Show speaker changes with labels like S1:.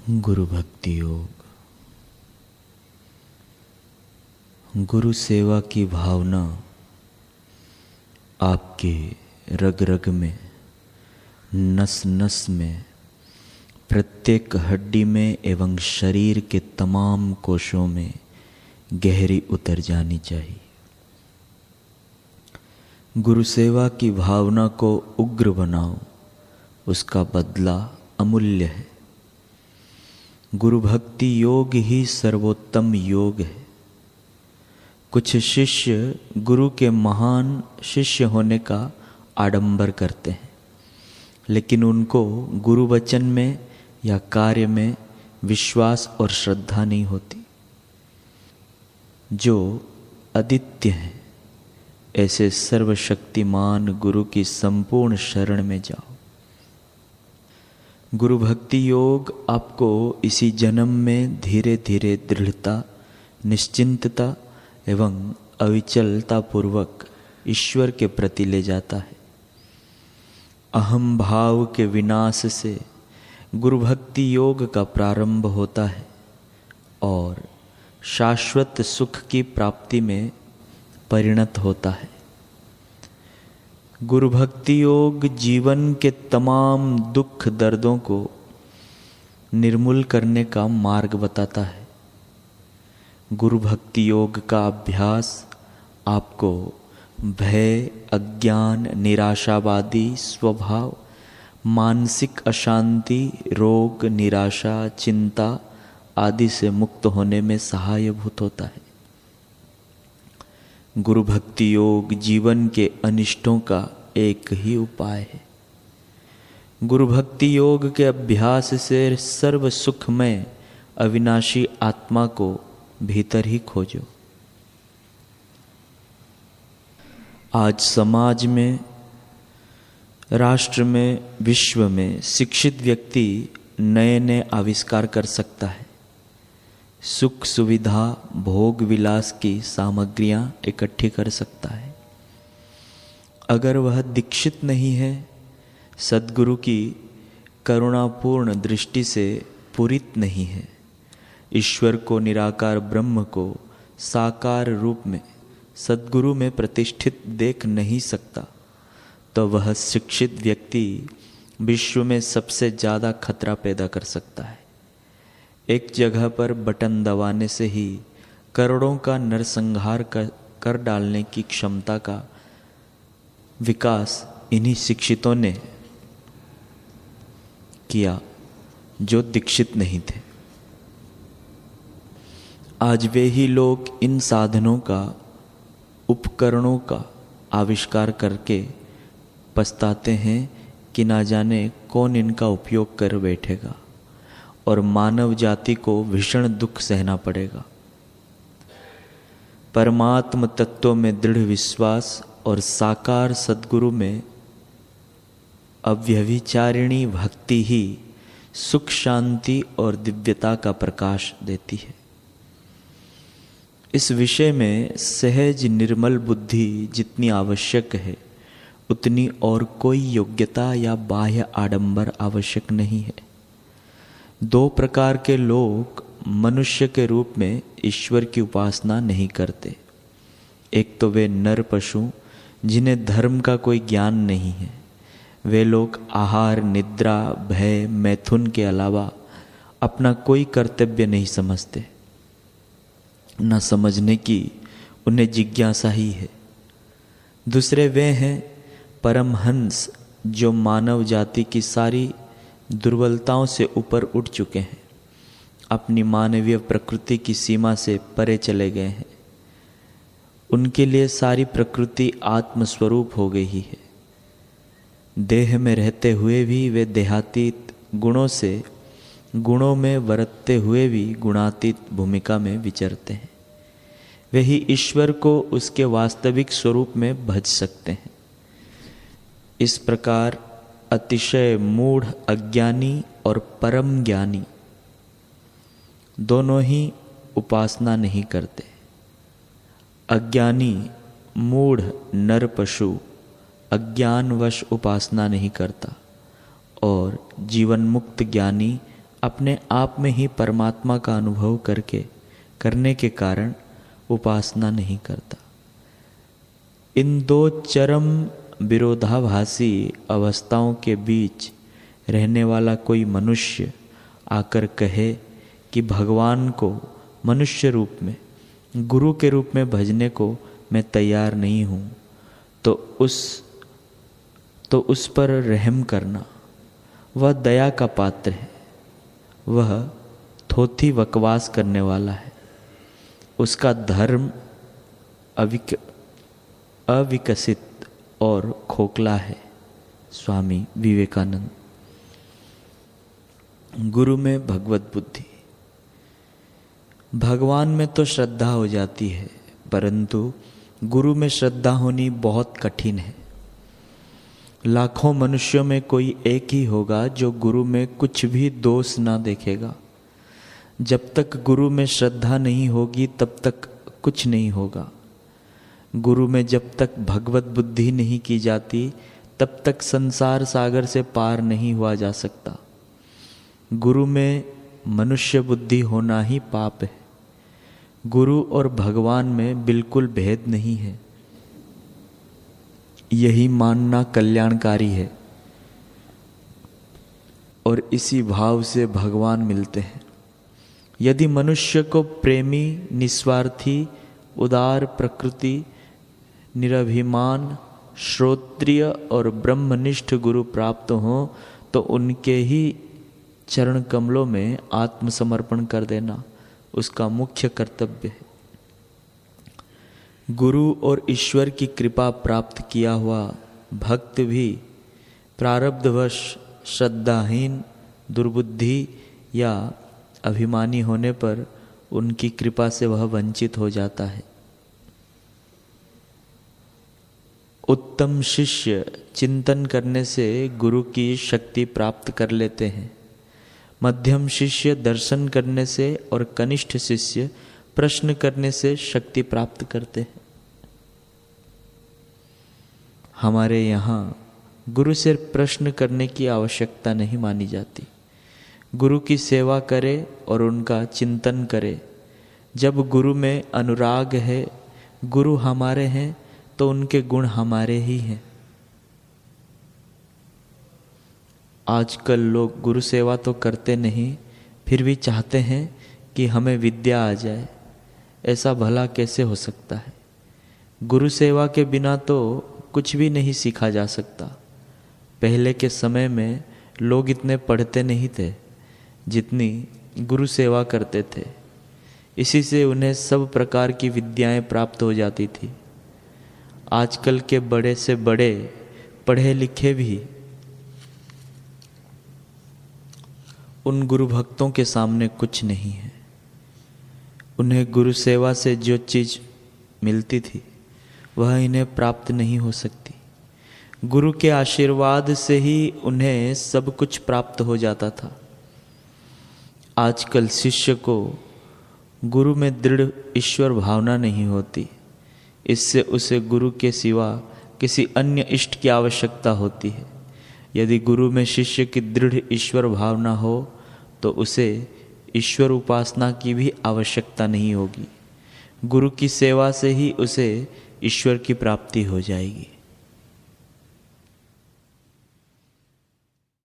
S1: गुरु भक्ति योग। गुरु सेवा की भावना आपके रग रग में, नस नस में, प्रत्येक हड्डी में एवं शरीर के तमाम कोशों में गहरी उतर जानी चाहिए। गुरु सेवा की भावना को उग्र बनाओ, उसका बदला अमूल्य है। गुरु भक्ति योग ही सर्वोत्तम योग है। कुछ शिष्य गुरु के महान शिष्य होने का आडंबर करते हैं, लेकिन उनको गुरु वचन में या कार्य में विश्वास और श्रद्धा नहीं होती। जो अद्वितीय हैं, ऐसे सर्वशक्तिमान गुरु की संपूर्ण शरण में जाओ। गुरु भक्ति योग आपको इसी जन्म में धीरे धीरे दृढ़ता, निश्चिंतता एवं अविचलता पूर्वक ईश्वर के प्रति ले जाता है। अहम भाव के विनाश से गुरु भक्ति योग का प्रारंभ होता है और शाश्वत सुख की प्राप्ति में परिणत होता है। गुरु भक्ति योग जीवन के तमाम दुख दर्दों को निर्मूल करने का मार्ग बताता है। गुरु भक्ति योग का अभ्यास आपको भय, अज्ञान, निराशावादी स्वभाव, मानसिक अशांति, रोग, निराशा, चिंता आदि से मुक्त होने में सहायभूत होता है। गुरु भक्ति योग जीवन के अनिष्टों का एक ही उपाय है। गुरु भक्ति योग के अभ्यास से सर्व सुखमय अविनाशी आत्मा को भीतर ही खोजो। आज समाज में, राष्ट्र में, विश्व में शिक्षित व्यक्ति नए नए आविष्कार कर सकता है। सुख सुविधा, भोग विलास की सामग्रियां इकट्ठी कर सकता है। अगर वह दीक्षित नहीं है, सद्गुरु की करुणापूर्ण दृष्टि से पूरित नहीं है, ईश्वर को, निराकार ब्रह्म को साकार रूप में सद्गुरु में प्रतिष्ठित देख नहीं सकता, तो वह शिक्षित व्यक्ति विश्व में सबसे ज़्यादा खतरा पैदा कर सकता है। एक जगह पर बटन दबाने से ही करोड़ों का नरसंहार कर डालने की क्षमता का विकास इन्हीं शिक्षितों ने किया जो दीक्षित नहीं थे। आज वे ही लोग इन साधनों का, उपकरणों का आविष्कार करके पछताते हैं कि ना जाने कौन इनका उपयोग कर बैठेगा और मानव जाति को भीषण दुख सहना पड़ेगा। परमात्म तत्व में दृढ़ विश्वास और साकार सद्गुरु में अव्यभिचारिणी भक्ति ही सुख, शांति और दिव्यता का प्रकाश देती है। इस विषय में सहज निर्मल बुद्धि जितनी आवश्यक है, उतनी और कोई योग्यता या बाह्य आडंबर आवश्यक नहीं है। दो प्रकार के लोग मनुष्य के रूप में ईश्वर की उपासना नहीं करते। एक तो वे नर पशु जिन्हें धर्म का कोई ज्ञान नहीं है। वे लोग आहार, निद्रा, भय, मैथुन के अलावा अपना कोई कर्तव्य नहीं समझते। न समझने की उन्हें जिज्ञासा ही है। दूसरे वे हैं परमहंस, जो मानव जाति की सारी दुर्बलताओं से ऊपर उठ चुके हैं, अपनी मानवीय प्रकृति की सीमा से परे चले गए हैं। उनके लिए सारी प्रकृति आत्मस्वरूप हो गई है। देह में रहते हुए भी वे देहातीत गुणों से, गुणों में वरतते हुए भी गुणातीत भूमिका में विचरते हैं। वे ही ईश्वर को उसके वास्तविक स्वरूप में भज सकते हैं। इस प्रकार अतिशय मूढ़ अज्ञानी और परम ज्ञानी दोनों ही उपासना नहीं करते। अज्ञानी मूढ़ नर पशु अज्ञानवश उपासना नहीं करता और जीवन मुक्त ज्ञानी अपने आप में ही परमात्मा का अनुभव करने के कारण उपासना नहीं करता। इन दो चरम विरोधाभासी अवस्थाओं के बीच रहने वाला कोई मनुष्य आकर कहे कि भगवान को मनुष्य रूप में, गुरु के रूप में भजने को मैं तैयार नहीं हूँ, तो उस पर रहम करना, वह दया का पात्र है। वह थोथी बकवास करने वाला है। उसका धर्म अविकसित और खोखला है। स्वामी विवेकानंद। गुरु में भगवत बुद्धि। भगवान में तो श्रद्धा हो जाती है, परंतु गुरु में श्रद्धा होनी बहुत कठिन है। लाखों मनुष्यों में कोई एक ही होगा जो गुरु में कुछ भी दोष ना देखेगा। जब तक गुरु में श्रद्धा नहीं होगी तब तक कुछ नहीं होगा। गुरु में जब तक भगवत बुद्धि नहीं की जाती तब तक संसार सागर से पार नहीं हुआ जा सकता। गुरु में मनुष्य बुद्धि होना ही पाप है। गुरु और भगवान में बिल्कुल भेद नहीं है। यही मानना कल्याणकारी है और इसी भाव से भगवान मिलते हैं। यदि मनुष्य को प्रेमी, निस्वार्थी, उदार प्रकृति, निरभिमान, श्रोत्रिय और ब्रह्मनिष्ठ गुरु प्राप्त हो तो उनके ही चरण कमलों में आत्मसमर्पण कर देना उसका मुख्य कर्तव्य है। गुरु और ईश्वर की कृपा प्राप्त किया हुआ भक्त भी प्रारब्धवश श्रद्धाहीन, दुर्बुद्धि या अभिमानी होने पर उनकी कृपा से वह वंचित हो जाता है। उत्तम शिष्य चिंतन करने से गुरु की शक्ति प्राप्त कर लेते हैं। मध्यम शिष्य दर्शन करने से और कनिष्ठ शिष्य प्रश्न करने से शक्ति प्राप्त करते हैं। हमारे यहाँ गुरु से प्रश्न करने की आवश्यकता नहीं मानी जाती। गुरु की सेवा करे और उनका चिंतन करे। जब गुरु में अनुराग है, गुरु हमारे हैं, तो उनके गुण हमारे ही हैं। आजकल लोग गुरु सेवा तो करते नहीं, फिर भी चाहते हैं कि हमें विद्या आ जाए। ऐसा भला कैसे हो सकता है? गुरु सेवा के बिना तो कुछ भी नहीं सीखा जा सकता। पहले के समय में लोग इतने पढ़ते नहीं थे जितनी गुरु सेवा करते थे। इसी से उन्हें सब प्रकार की विद्याएं प्राप्त हो जाती थी। आजकल के बड़े से बड़े पढ़े लिखे भी उन गुरु भक्तों के सामने कुछ नहीं है। उन्हें गुरु सेवा से जो चीज़ मिलती थी वह इन्हें प्राप्त नहीं हो सकती। गुरु के आशीर्वाद से ही उन्हें सब कुछ प्राप्त हो जाता था। आजकल शिष्य को गुरु में दृढ़ ईश्वर भावना नहीं होती। इससे उसे गुरु के सिवा किसी अन्य इष्ट की आवश्यकता होती है। यदि गुरु में शिष्य की दृढ़ ईश्वर भावना हो तो उसे ईश्वर उपासना की भी आवश्यकता नहीं होगी। गुरु की सेवा से ही उसे ईश्वर की प्राप्ति हो जाएगी।